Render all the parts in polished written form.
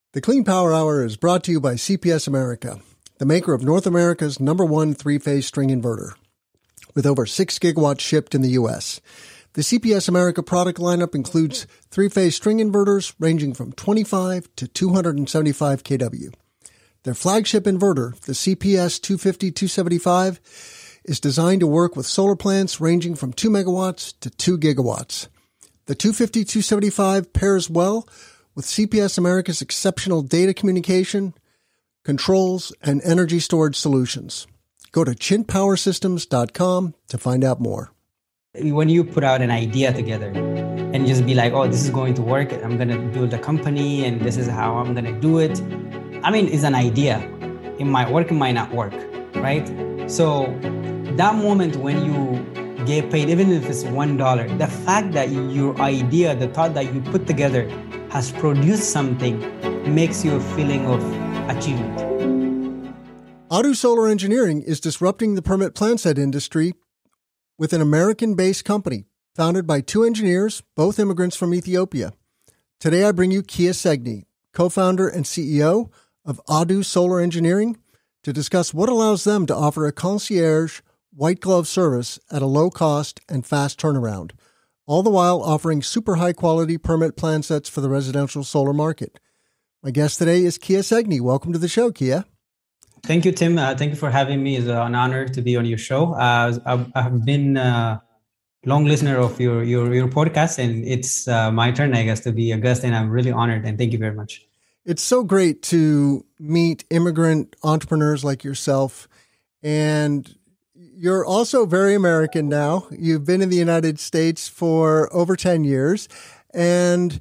The Clean Power Hour is brought to you by CPS America, the maker of North America's #1 three-phase string inverter, with over 6 gigawatts shipped in the U.S. The CPS America product lineup includes three-phase string inverters ranging from 25 to 275 kW. Their flagship inverter, the CPS 250-275, is designed to work with solar plants ranging from 2 megawatts to 2 gigawatts. The 250-275 pairs well with CPS America's exceptional data communication, controls, and energy storage solutions. Go to chintpowersystems.com to find out more. When you put out an idea together and just be like, oh, this is going to work, I'm going to build a company and this is how I'm going to do it. I mean, it's an idea. It might work, it might not work, right? So that moment when you get paid, even if it's $1, the fact that your idea, the thought that you put together has produced something makes you a feeling of achievement. Adu Solar Engineering is disrupting the permit plan set industry with an American-based company founded by 2 engineers, both immigrants from Ethiopia. Today I bring you Kia Segni, co-founder and CEO of Adu Solar Engineering, to discuss what allows them to offer a concierge, white-glove service at a low cost and fast turnaround, all the while offering super high-quality permit plan sets for the residential solar market. My guest today is Kia Segni. Welcome to the show, Kia. Thank you, Tim. Thank you for having me. It's an honor to be on your show. I've been a long listener of your podcast, and it's my turn, I guess, to be a guest, and I'm really honored, and thank you very much. It's so great to meet immigrant entrepreneurs like yourself, and you're also very American now. You've been in the United States for over 10 years, and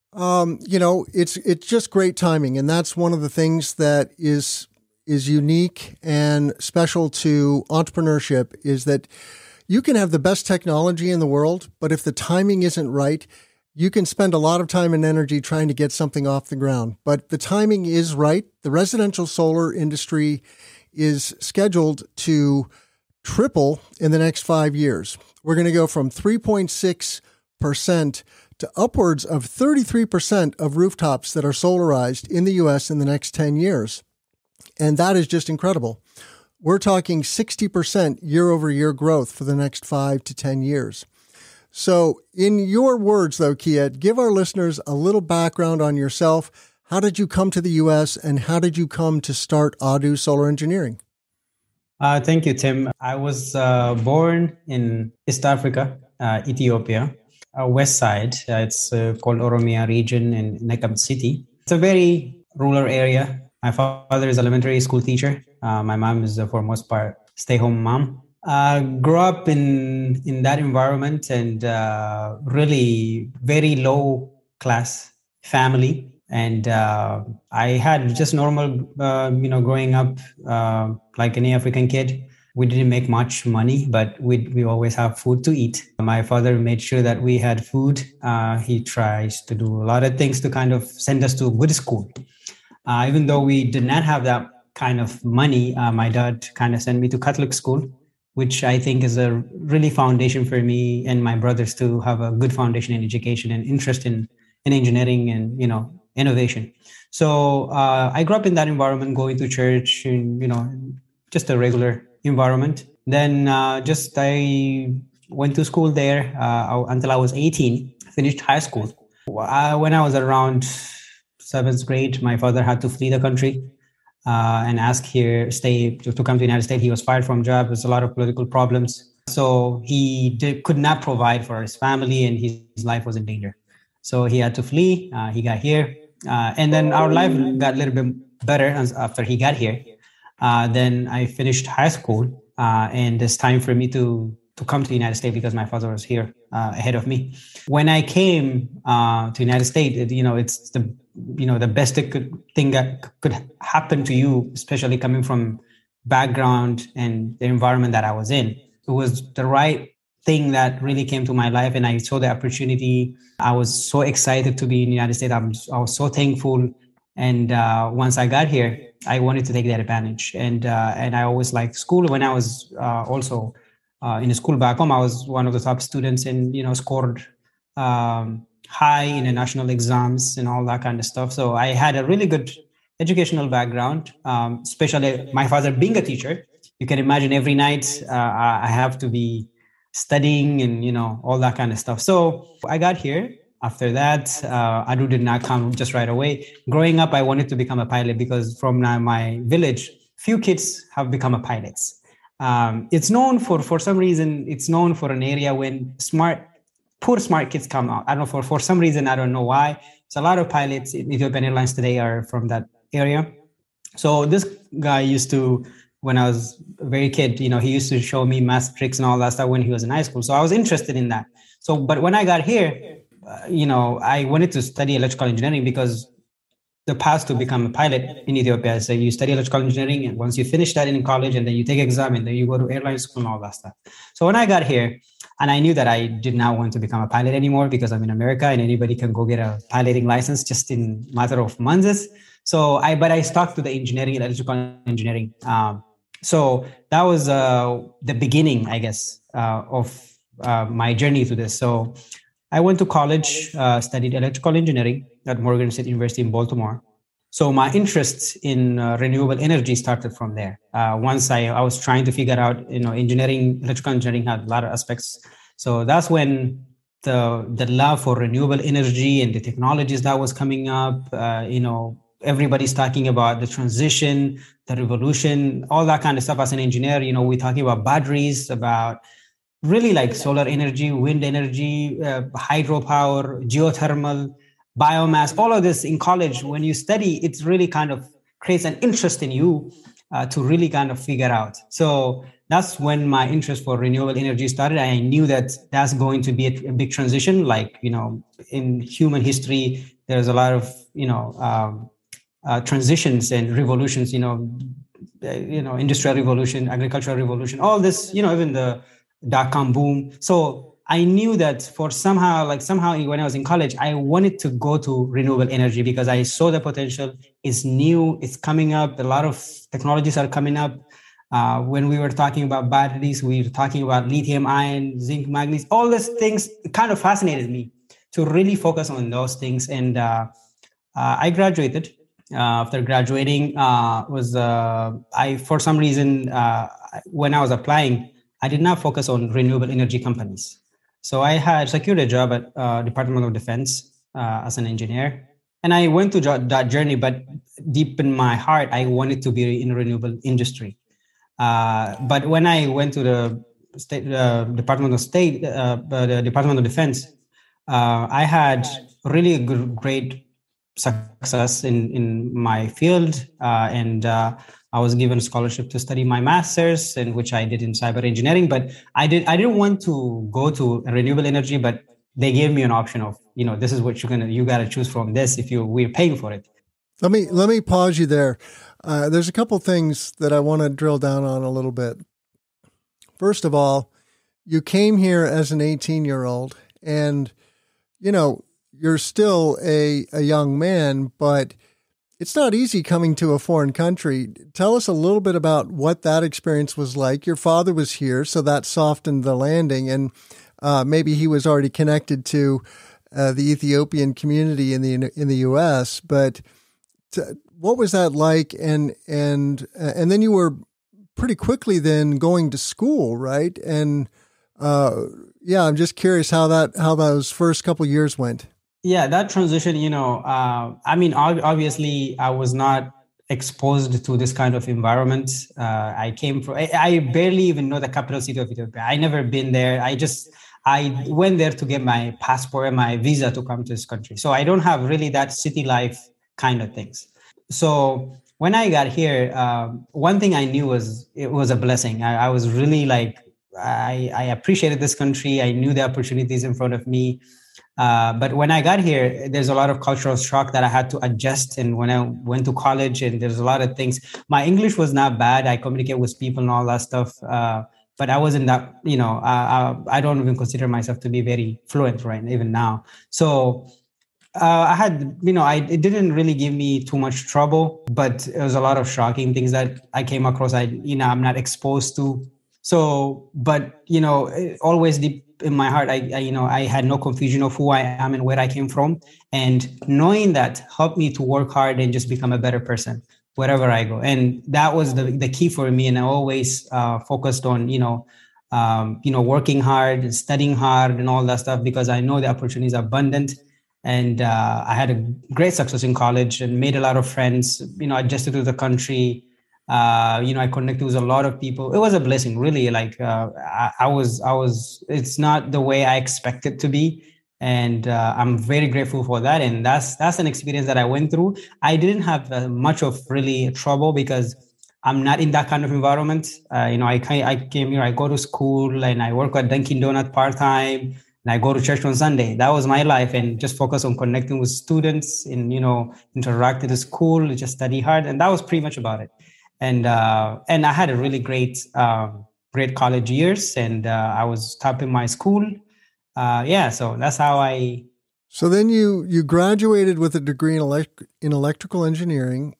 it's just great timing, and that's one of the things that is unique and special to entrepreneurship, is that you can have the best technology in the world, but if the timing isn't right, you can spend a lot of time and energy trying to get something off the ground. But the timing is right. The residential solar industry is scheduled to triple in the next 5 years. We're going to go from 3.6% to upwards of 33% of rooftops that are solarized in the U.S. in the next 10 years. And that is just incredible. We're talking 60% year-over-year growth for the next 5 to 10 years. So in your words, though, Kia, give our listeners a little background on yourself. How did you come to the U.S. and how did you come to start Adu Solar Engineering? Thank you, Tim. I was born in East Africa, Ethiopia, west side. It's called Oromia region in Nekam city. It's a very rural area. My father is an elementary school teacher. My mom is, for most part, stay-home mom. Grew up in that environment and really very low-class family. And I had just normal, growing up like any African kid. We didn't make much money, but we always have food to eat. My father made sure that we had food. He tries to do a lot of things to kind of send us to a good school. Even though we did not have that kind of money, my dad kind of sent me to Catholic school, which I think is a really foundation for me and my brothers to have a good foundation in education and interest in engineering and, innovation. So I grew up in that environment, going to church, and, just a regular environment. Then I went to school there until I was 18, finished high school. When I was around 7th grade, my father had to flee the country and stay to come to the United States. He was fired from job. There's a lot of political problems. So he could not provide for his family and his life was in danger. So he had to flee. He got here. And then our life got a little bit better after he got here. Then I finished high school and it's time for me to come to the United States because my father was here ahead of me. When I came to the United States, it's the best thing that could happen to you, especially coming from background and the environment that I was in. It was the right thing that really came to my life, and I saw the opportunity. I was so excited to be in the United States. I was so thankful. And once I got here, I wanted to take that advantage. And I always liked school. When I was also in school back home, I was one of the top students and, scored high in the national exams and all that kind of stuff. So I had a really good educational background, especially my father being a teacher. You can imagine every night I have to be studying and, all that kind of stuff. So I got here. After that, Adu did not come just right away. Growing up, I wanted to become a pilot because from my village, few kids have become a pilots. It's known for some reason, it's known for an area when poor smart kids come out. I don't know, for some reason, I don't know why. So a lot of pilots in Ethiopian Airlines today are from that area. So this guy used to, when I was a very kid, he used to show me math tricks and all that stuff when he was in high school. So I was interested in that. So, but when I got here, I wanted to study electrical engineering because the path to become a pilot in Ethiopia is you study electrical engineering, and once you finish that in college, and then you take exam, and then you go to airline school and all that stuff. So when I got here, and I knew that I did not want to become a pilot anymore because I'm in America and anybody can go get a piloting license just in matter of months. So I stuck to the engineering and electrical engineering. So that was the beginning, I guess, of my journey to this. So I went to college, studied electrical engineering at Morgan State University in Baltimore. So my interest in renewable energy started from there. Once I was trying to figure out, electrical engineering had a lot of aspects. So that's when the love for renewable energy and the technologies that was coming up, everybody's talking about the transition, the revolution, all that kind of stuff. As an engineer, we're talking about batteries, about really like solar energy, wind energy, hydropower, geothermal, biomass, all of this in college. When you study, it really kind of creates an interest in you to really kind of figure out. So that's when my interest for renewable energy started. I knew that that's going to be a big transition. Like, in human history, there's a lot of, transitions and revolutions, industrial revolution, agricultural revolution, all this, even the dot-com boom. So I knew that somehow when I was in college, I wanted to go to renewable energy because I saw the potential. It's new, it's coming up. A lot of technologies are coming up. When we were talking about batteries, we were talking about lithium ion, zinc, manganese, all these things. It kind of fascinated me to really focus on those things. And I graduated. After graduating, for some reason, when I was applying, I did not focus on renewable energy companies. So I had secured a job at Department of Defense as an engineer. And I went to that journey, but deep in my heart, I wanted to be in renewable industry. But when I went to the Department of Defense, I had really great success in my field, and I was given a scholarship to study my master's, in which I did in cyber engineering. But I didn't want to go to renewable energy, but they gave me an option of, this is what you got to choose from this if we're paying for it. Let me pause you there. There's a couple things that I want to drill down on a little bit. First of all, you came here as an 18-year-old, and you're still a young man, but it's not easy coming to a foreign country. Tell us a little bit about what that experience was like. Your father was here, so that softened the landing, and maybe he was already connected to the Ethiopian community in the U.S. But what was that like? And then you were pretty quickly then going to school, right? And I'm just curious how those first couple of years went. Yeah, that transition, obviously I was not exposed to this kind of environment. I barely even know the capital city of Ethiopia. I never been there. I went there to get my passport and my visa to come to this country. So I don't have really that city life kind of things. So when I got here, one thing I knew was it was a blessing. I was really I appreciated this country. I knew the opportunities in front of me. But when I got here, there's a lot of cultural shock that I had to adjust. And when I went to college, and there's a lot of things, my English was not bad. I communicate with people and all that stuff. But I wasn't that, I don't even consider myself to be very fluent right even now. So I had, it didn't really give me too much trouble, but it was a lot of shocking things that I came across. I'm not exposed to. So, but, always deep in my heart, I had no confusion of who I am and where I came from. And knowing that helped me to work hard and just become a better person wherever I go. And that was the key for me. And I always focused on, working hard and studying hard and all that stuff, because I know the opportunities are abundant. And I had a great success in college and made a lot of friends, adjusted to the country. I connected with a lot of people. It was a blessing, really. Like it's not the way I expected to be. And I'm very grateful for that. And that's an experience that I went through. I didn't have much of really trouble because I'm not in that kind of environment. I came here, I go to school and I work at Dunkin' Donut part-time and I go to church on Sunday. That was my life, and just focus on connecting with students and, interact with the school, just study hard. And that was pretty much about it. And I had a really great college years, and I was top in my school. So that's how I. So then you graduated with a degree in electrical engineering.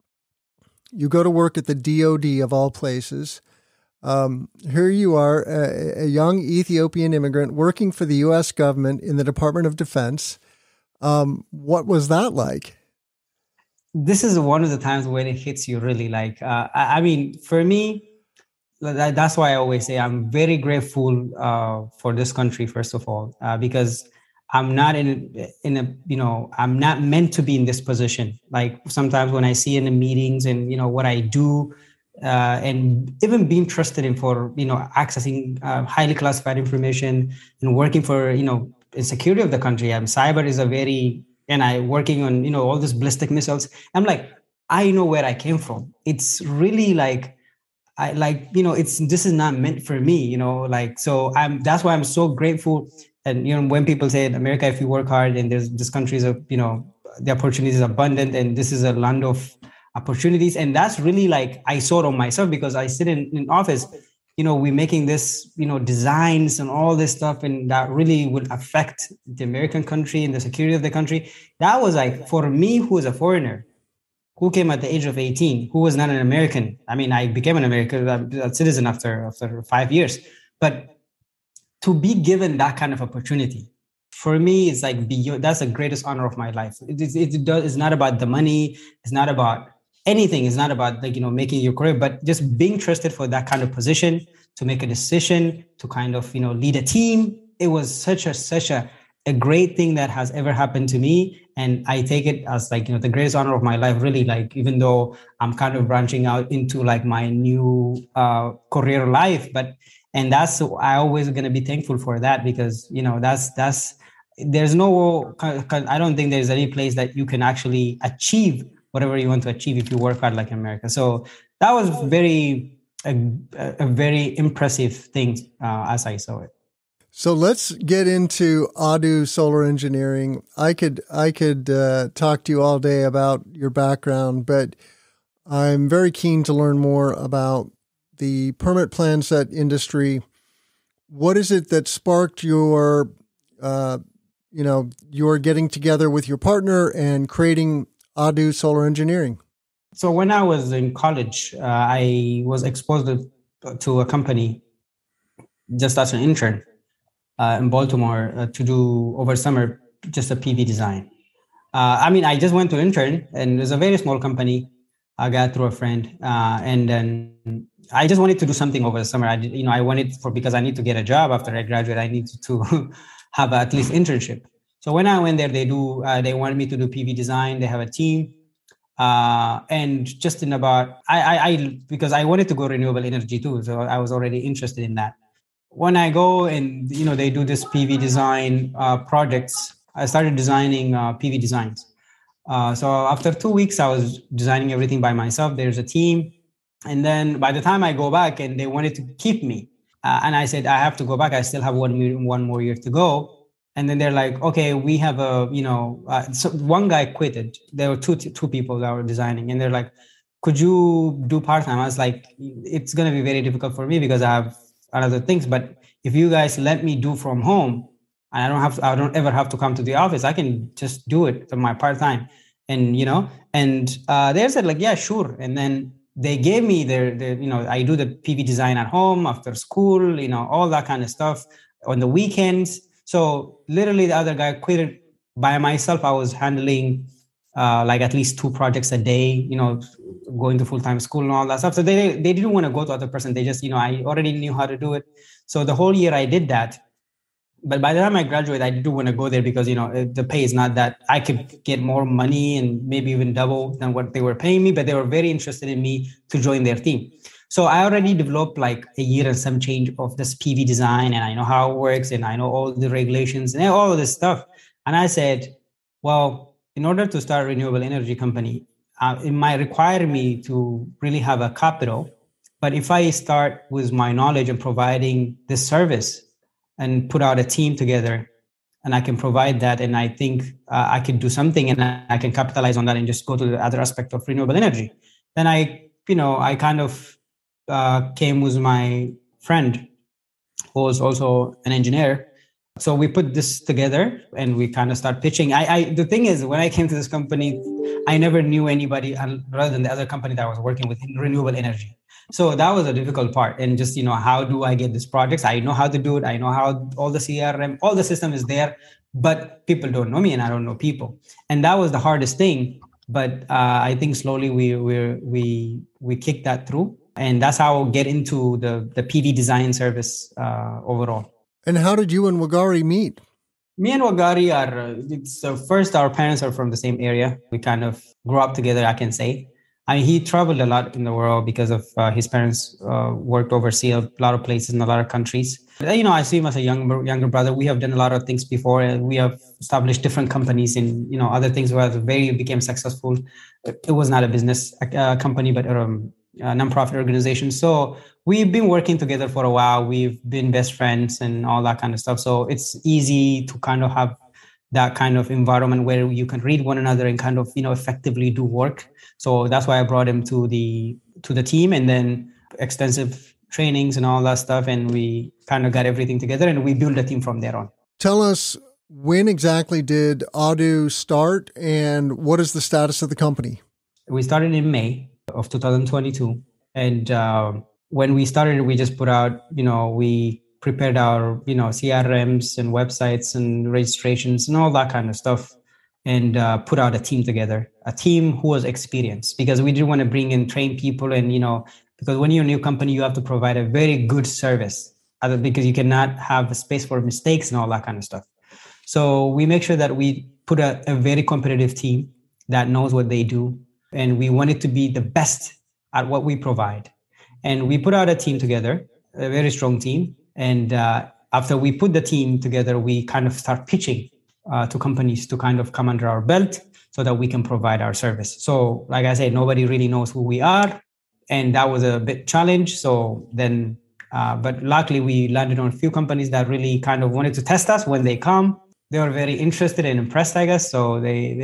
You go to work at the DoD of all places. Here you are, a young Ethiopian immigrant working for the U.S. government in the Department of Defense. What was that like? This is one of the times when it hits you really. Like, for me, that's why I always say I'm very grateful for this country, first of all, because I'm not I'm not meant to be in this position. Like sometimes when I see in the meetings and, what I do, and even being trusted in for, accessing highly classified information and working for, the security of the country. Cyber is and I working on, all these ballistic missiles. I'm like, I know where I came from. It's really like, this is not meant for me, so that's why I'm so grateful. And, when people say in America, if you work hard and this country is the opportunities is abundant and this is a land of opportunities. And that's really like, I saw it on myself because I sit in office, we're making this, designs and all this stuff. And that really would affect the American country and the security of the country. That was like, for me, who is a foreigner, who came at the age of 18, who was not an American. I mean, I became an American citizen after 5 years. But to be given that kind of opportunity, for me, it's like that's the greatest honor of my life. It's not about the money. It's not about anything. It's not about making your career, but just being trusted for that kind of position, to make a decision, to kind of lead a team. It was such a great thing that has ever happened to me, and I take it as like the greatest honor of my life. Really, like even though I'm kind of branching out into like my new career life, and that's I always going to be thankful for that, because that's there's no, I don't think there's any place that you can actually achieve whatever you want to achieve if you work hard like America. So that was a very impressive thing as I saw it. So let's get into ADU Solar Engineering. I could talk to you all day about your background, but I'm very keen to learn more about the permit plan set industry. What is it that sparked your getting together with your partner and creating ADU Solar Engineering? So when I was in college, I was exposed to a company just as an intern in Baltimore to do over summer just a PV design. I just went to intern, and it was a very small company. I got through a friend, and then I just wanted to do something over the summer. I wanted because I need to get a job after I graduate. I need to have at least internship. So when I went there, they wanted me to do PV design. They have a team. And just in about, because I wanted to go renewable energy too. So I was already interested in that. When I go and, they do this PV design projects, I started designing PV designs. So after 2 weeks, I was designing everything by myself. There's a team. And then by the time I go back, and they wanted to keep me, and I said, I have to go back. I still have one more year to go. And then they're like, okay, we have so one guy quitted. There were two people that were designing, and they're like, could you do part-time? I was like, it's going to be very difficult for me because I have other things. But if you guys let me do from home, and I don't ever have to come to the office, I can just do it for my part-time. And, they said like, yeah, sure. And then they gave me I do the PV design at home after school, all that kind of stuff on the weekends. So literally the other guy quit it by myself. I was handling like at least 2 projects a day, going to full-time school and all that stuff. So they didn't want to go to other person. They just, I already knew how to do it. So the whole year I did that. But by the time I graduated, I didn't want to go there because, the pay is not that. I could get more money and maybe even double than what they were paying me, but they were very interested in me to join their team. So I already developed like a year and some change of this PV design, and I know how it works, and I know all the regulations and all of this stuff. And I said, well, in order to start a renewable energy company, it might require me to really have a capital. But if I start with my knowledge and providing this service and put out a team together, and I can provide that, and I think I can do something, and I can capitalize on that and just go to the other aspect of renewable energy. Then I kind of came with my friend who was also an engineer. So we put this together and we kind of start pitching. The thing is, when I came to this company, I never knew anybody rather than the other company that I was working with in renewable energy. So that was a difficult part. And just, how do I get these projects? I know how to do it. I know how all the CRM, all the system is there, but people don't know me and I don't know people. And that was the hardest thing. But I think slowly we kicked that through. And that's how I'll get into the PV design service overall. And how did you and Wagari meet? Me and Wagari first, our parents are from the same area. We kind of grew up together, I can say. He traveled a lot in the world because of his parents worked overseas, a lot of places in a lot of countries. I see him as a younger brother. We have done a lot of things before. We have established different companies in, other things where became successful. It was not a business company, but a nonprofit organization. So we've been working together for a while. We've been best friends and all that kind of stuff. So it's easy to kind of have that kind of environment where you can read one another and kind of, effectively do work. So that's why I brought him to the team, and then extensive trainings and all that stuff. And we kind of got everything together and we built a team from there on. Tell us, when exactly did Odoo start and what is the status of the company? We started in May of 2022. And when we started, we just put out, we prepared our, CRMs and websites and registrations and all that kind of stuff, and put out a team together, a team who was experienced, because we didn't want to bring in trained people. And, because when you're a new company, you have to provide a very good service because you cannot have a space for mistakes and all that kind of stuff. So we make sure that we put a very competitive team that knows what they do. And we want it to be the best at what we provide. And we put out a team together, a very strong team. And after we put the team together, we kind of start pitching to companies to kind of come under our belt so that we can provide our service. So like I said, nobody really knows who we are. And that was a bit challenge. So then, but luckily we landed on a few companies that really kind of wanted to test us when they come. They were very interested and impressed, I guess. So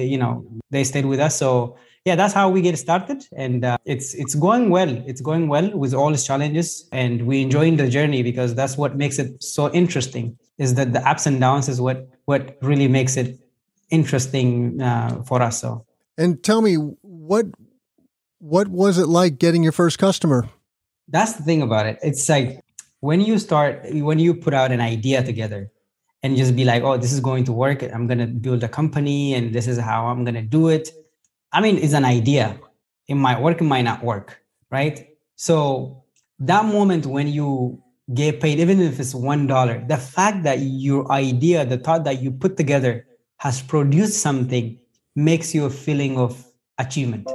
they stayed with us. So yeah, that's how we get started. And it's going well. It's going well with all its challenges. And we're enjoying the journey because that's what makes it so interesting, is that the ups and downs is what really makes it interesting for us. So, and tell me, what was it like getting your first customer? That's the thing about it. It's like when you put out an idea together and just be like, oh, this is going to work. I'm going to build a company and this is how I'm going to do it. I mean, it's an idea. It might work, it might not work, right? So that moment when you get paid, even if it's $1, the fact that your idea, the thought that you put together has produced something makes you a feeling of achievement.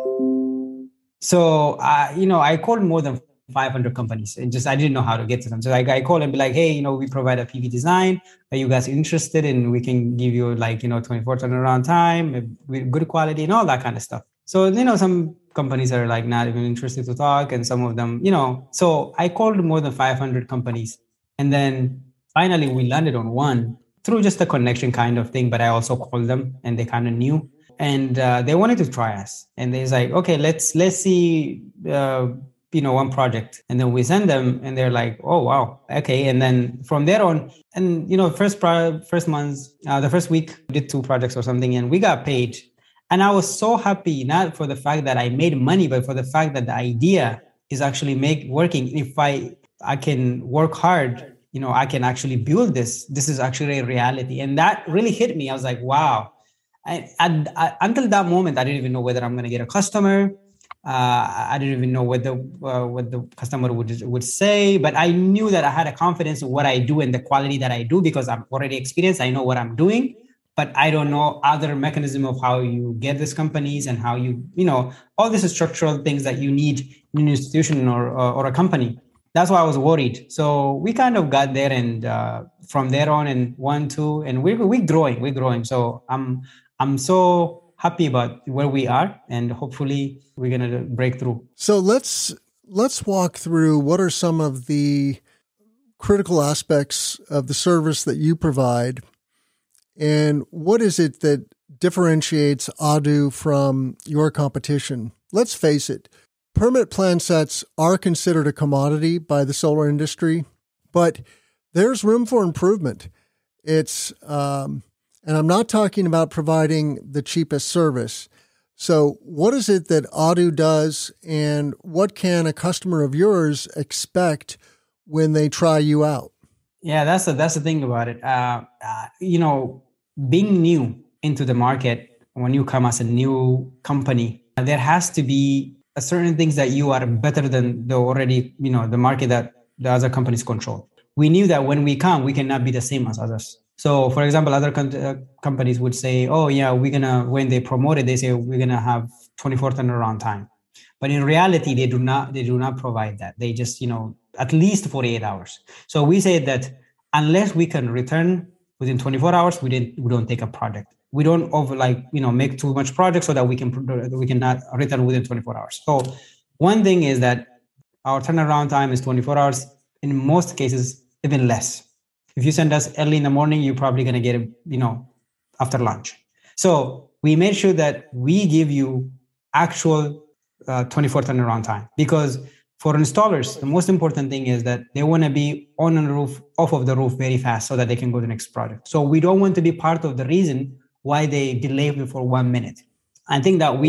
So, I called more than 500 companies and I didn't know how to get to them. So I called and be like, hey, we provide a PV design. Are you guys interested? And we can give you 24 turnaround time with good quality and all that kind of stuff. So, some companies are like not even interested to talk. And some of them, so I called more than 500 companies. And then finally we landed on one through just a connection kind of thing. But I also called them and they kind of knew. And they wanted to try us. And they're like, okay, let's see, one project. And then we send them and they're like, oh, wow. Okay. And then from there on, and, first month, the first week we did 2 projects or something and we got paid. And I was so happy, not for the fact that I made money, but for the fact that the idea is actually working. If I can work hard, I can actually build this. This is actually a reality. And that really hit me. I was like, wow. Until that moment, I didn't even know whether I'm going to get a customer. I didn't even know what the customer would say, but I knew that I had a confidence in what I do and the quality that I do because I'm already experienced. I know what I'm doing, but I don't know other mechanism of how you get these companies and how all these structural things that you need in an institution or a company. That's why I was worried. So we kind of got there, and from there on, and 1, 2, and we're growing. So I'm so happy about where we are, and hopefully we're going to break through. So let's walk through what are some of the critical aspects of the service that you provide, and what is it that differentiates Odoo from your competition? Let's face it, permanent plan sets are considered a commodity by the solar industry, but there's room for improvement. It's and I'm not talking about providing the cheapest service. So what is it that Odoo does, and what can a customer of yours expect when they try you out? Yeah, that's the thing about it. Being new into the market, when you come as a new company, there has to be a certain things that you are better than the already, the market that the other companies control. We knew that when we come, we cannot be the same as others. So, for example, other companies would say, "Oh, yeah, when they promote it, they say we're gonna have 24 turnaround time." But in reality, they do not provide that. They just, at least 48 hours. So we say that unless we can return within 24 hours, we don't take a project. We don't make too much project so that we cannot return within 24 hours. So one thing is that our turnaround time is 24 hours. In most cases, even less. If you send us early in the morning, you're probably going to get it, after lunch. So we made sure that we give you actual 24 turnaround time, because for installers, the most important thing is that they want to be on the roof, off of the roof very fast so that they can go to the next project. So we don't want to be part of the reason why they delay for 1 minute. I think that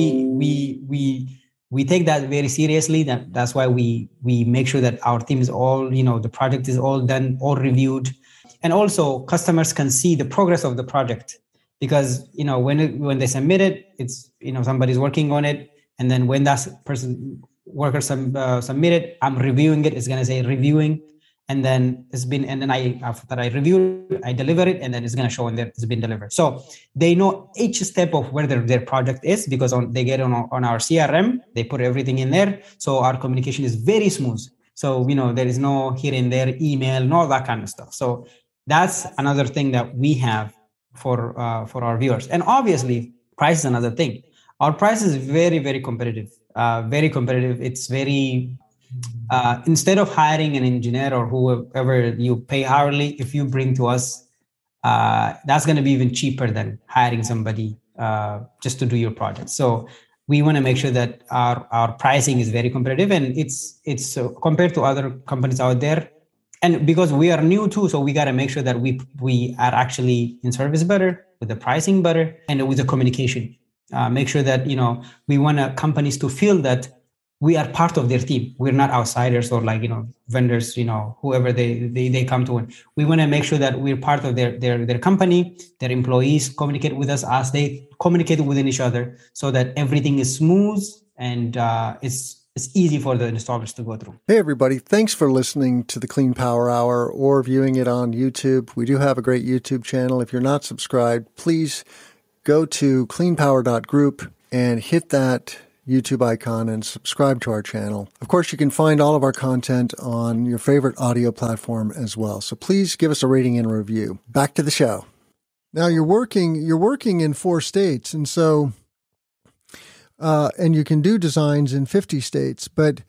we take that very seriously. That's why we make sure that our team is all, the project is all done, all reviewed. And also customers can see the progress of the project, because, when they submit it, it's, somebody's working on it. And then when that worker submit it, I'm reviewing it. It's going to say reviewing. And then after I review it, I deliver it, and then it's going to show in there it's been delivered. So they know each step of where their project is, because they get on our CRM, they put everything in there. So our communication is very smooth. So, there is no here and there email, no that kind of stuff. So that's another thing that we have for our viewers. And obviously, price is another thing. Our price is very, very competitive. Very competitive. It's very... instead of hiring an engineer or whoever you pay hourly, if you bring to us, that's going to be even cheaper than hiring somebody just to do your project. So we want to make sure that our pricing is very competitive, and it's compared to other companies out there. And because we are new too, so we got to make sure that we are actually in service better, with the pricing better, and with the communication. Make sure that, we want companies to feel that we are part of their team. We're not outsiders or vendors, whoever they come to. We want to make sure that we're part of their company. Their employees communicate with us as they communicate within each other, so that everything is smooth and it's easy for the installers to go through. Hey, everybody. Thanks for listening to the Clean Power Hour or viewing it on YouTube. We do have a great YouTube channel. If you're not subscribed, please go to cleanpower.group and hit that YouTube icon and subscribe to our channel. Of course, you can find all of our content on your favorite audio platform as well. So please give us a rating and a review. Back to the show. Now you're working in 4 states, and so and you can do designs in 50 states, but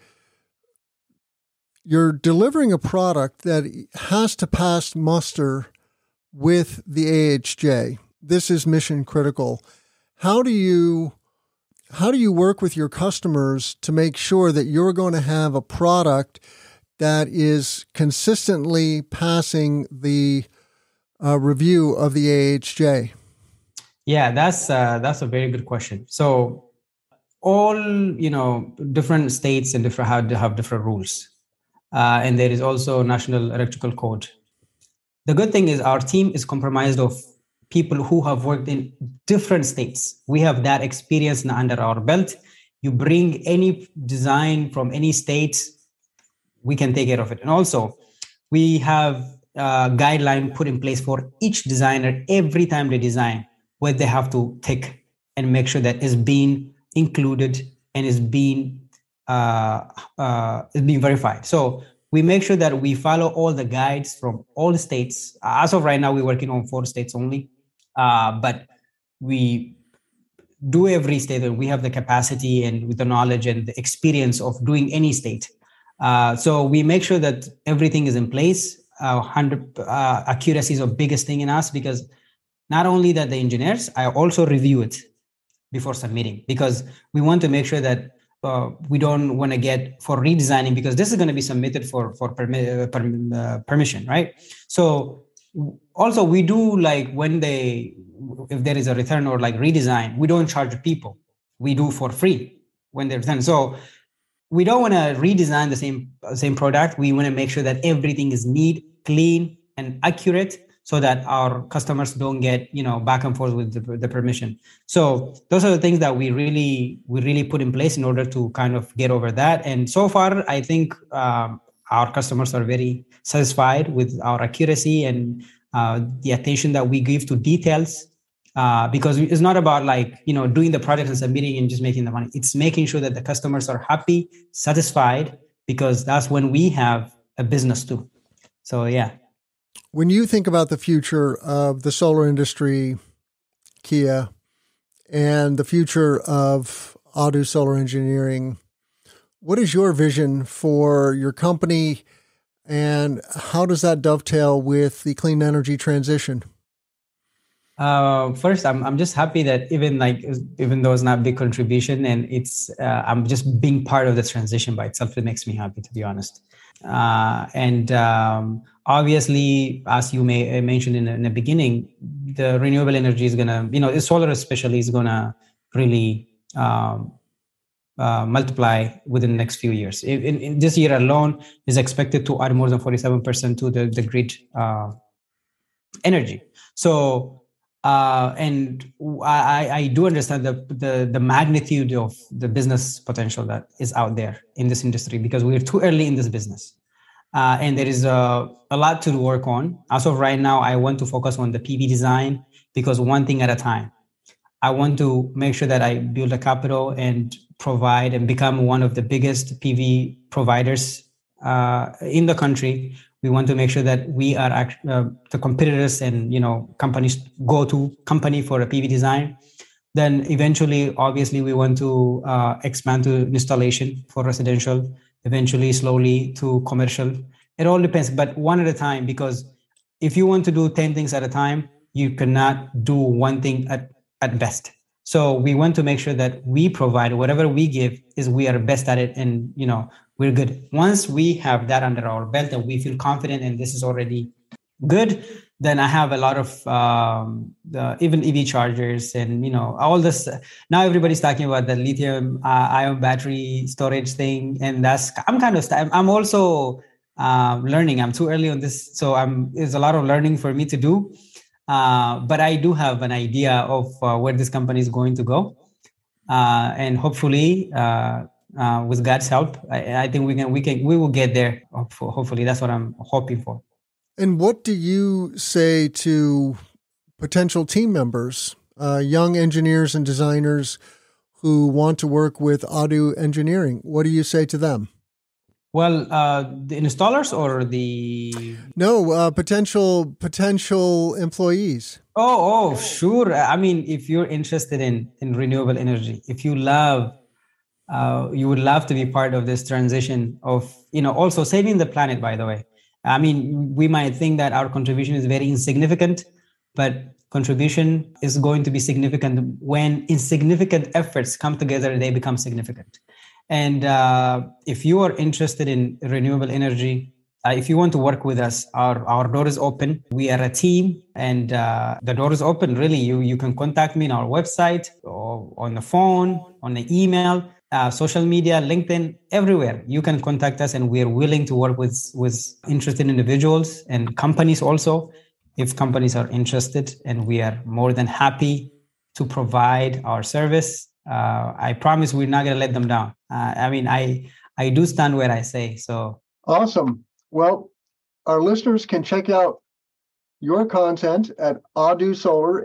you're delivering a product that has to pass muster with the AHJ. This is mission critical. How do you work with your customers to make sure that you're going to have a product that is consistently passing the review of the AHJ? Yeah, that's a very good question. So all different states and different have different rules, and there is also national electrical code. The good thing is our team is comprised of people who have worked in different states. We have that experience now under our belt. You bring any design from any state, we can take care of it. And also, we have a guideline put in place for each designer every time they design, where they have to tick and make sure that is being included and is being verified. So we make sure that we follow all the guides from all the states. As of right now, we're working on 4 states only, but we do every state, and we have the capacity and with the knowledge and the experience of doing any state. So we make sure that everything is in place. 100 accuracy is the biggest thing in us, because not only that the engineers, I also review it before submitting, because we want to make sure that we don't want to get for redesigning, because this is going to be submitted for permission, right? So also we do, like, if there is a return or like redesign, we don't charge people. We do for free when they return. So we don't want to redesign the same product. We want to make sure that everything is neat, clean, and accurate, so that our customers don't get back and forth with the permission. So those are the things that we really put in place in order to kind of get over that. And so far, I think our customers are very satisfied with our accuracy and the attention that we give to details. Because it's not about doing the project and submitting and just making the money. It's making sure that the customers are happy, satisfied, because that's when we have a business too. So yeah. When you think about the future of the solar industry, Kia, and the future of ADU Solar Engineering, what is your vision for your company, and how does that dovetail with the clean energy transition? First, I'm just happy that even though it's not a big contribution, and I'm just being part of the transition by itself. It makes me happy, to be honest. And obviously, as you may mentioned in the beginning, the renewable energy is gonna, solar especially is gonna really multiply within the next few years. In this year alone, is expected to add more than 47% to the grid energy. So. And I do understand the magnitude of the business potential that is out there in this industry, because we're too early in this business. And there is a lot to work on. As of right now, I want to focus on the PV design, because one thing at a time. I want to make sure that I build a capital and provide and become one of the biggest PV providers in the country. We want to make sure that we are the competitors and companies go-to company for a PV design. Then eventually, obviously, we want to expand to installation for residential. Eventually, slowly to commercial. It all depends, but one at a time. Because if you want to do 10 things at a time, you cannot do one thing at best. So we want to make sure that we provide whatever we give is we are best at it, and we're good. Once we have that under our belt and we feel confident and this is already good, then I have a lot of even EV chargers and all this. Now everybody's talking about the lithium ion battery storage thing, and I'm also learning. I'm too early on this, so there's a lot of learning for me to do. But I do have an idea of where this company is going to go, and hopefully. With God's help, I think we will get there. Hopefully, that's what I'm hoping for. And what do you say to potential team members, young engineers and designers who want to work with ADU Engineering? What do you say to them? Well, the installers or the potential employees. Oh, sure. I mean, if you're interested in renewable energy, if you love. You would love to be part of this transition of, also saving the planet, by the way. I mean, we might think that our contribution is very insignificant, but contribution is going to be significant when insignificant efforts come together, they become significant. And if you are interested in renewable energy, If you want to work with us, our door is open. We are a team, and the door is open. Really, you can contact me on our website, or on the phone, on the email, social media, LinkedIn, everywhere. You can contact us, and we are willing to work with interested individuals and companies also, if companies are interested. And we are more than happy to provide our service. I promise we're not going to let them down. I do stand where I say so. Awesome. Well, our listeners can check out your content at Addu Solar,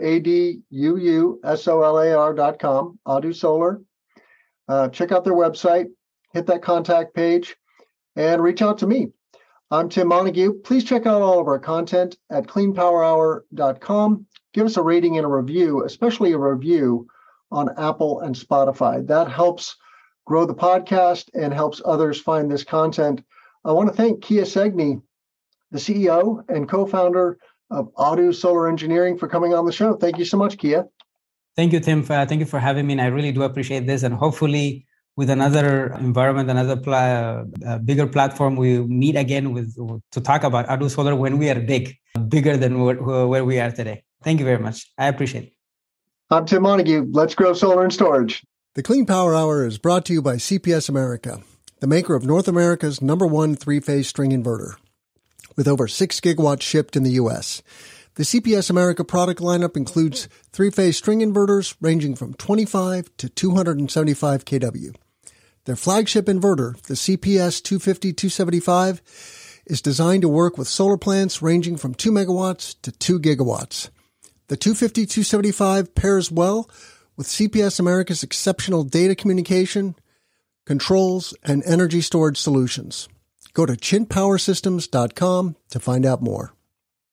ADUUSOLAR.com, Addu Solar. Check out their website, hit that contact page, and reach out to me. I'm Tim Montague. Please check out all of our content at cleanpowerhour.com. Give us a rating and a review, especially a review on Apple and Spotify. That helps grow the podcast and helps others find this content. I want to thank Kia Segni, the CEO and co-founder of Addu Solar Engineering, for coming on the show. Thank you so much, Kia. Thank you, Tim. Thank you for having me. And I really do appreciate this. And hopefully with another environment, another bigger platform, we meet again to talk about Addu Solar when we are bigger than where we are today. Thank you very much. I appreciate it. I'm Tim Montague. Let's grow solar and storage. The Clean Power Hour is brought to you by CPS America, the maker of North America's #1 three-phase string inverter. With over 6 gigawatts shipped in the U.S., the CPS America product lineup includes three-phase string inverters ranging from 25 to 275 kW. Their flagship inverter, the CPS 250-275, is designed to work with solar plants ranging from 2 megawatts to 2 gigawatts. The 250-275 pairs well with CPS America's exceptional data communication, controls, and energy storage solutions. Go to chintpowersystems.com to find out more.